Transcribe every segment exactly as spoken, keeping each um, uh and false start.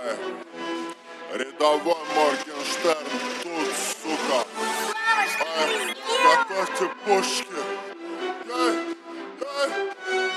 Рядовой Моргенштерн тут, сука. Ай, готовьте пушки. Эй, эй,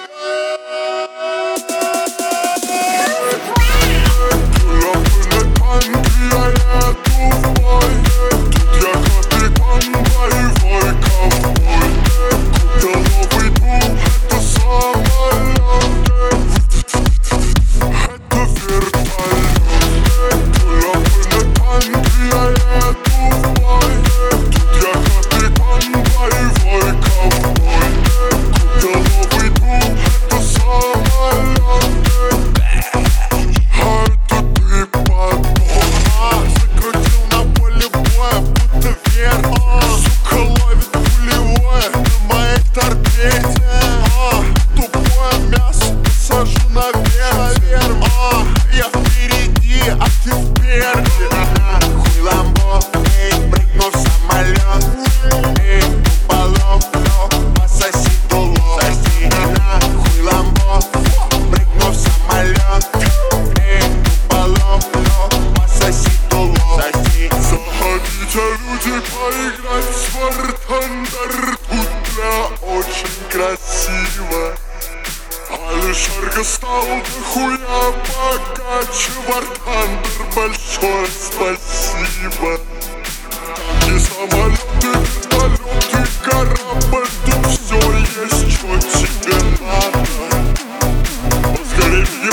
поиграть в War Thunder тут бля очень красиво. Алишерка стал дохуя богаче. War Thunder большое спасибо. Танки, самолеты, вертолеты, корабль, тут все есть, что тебе надо. Поскорее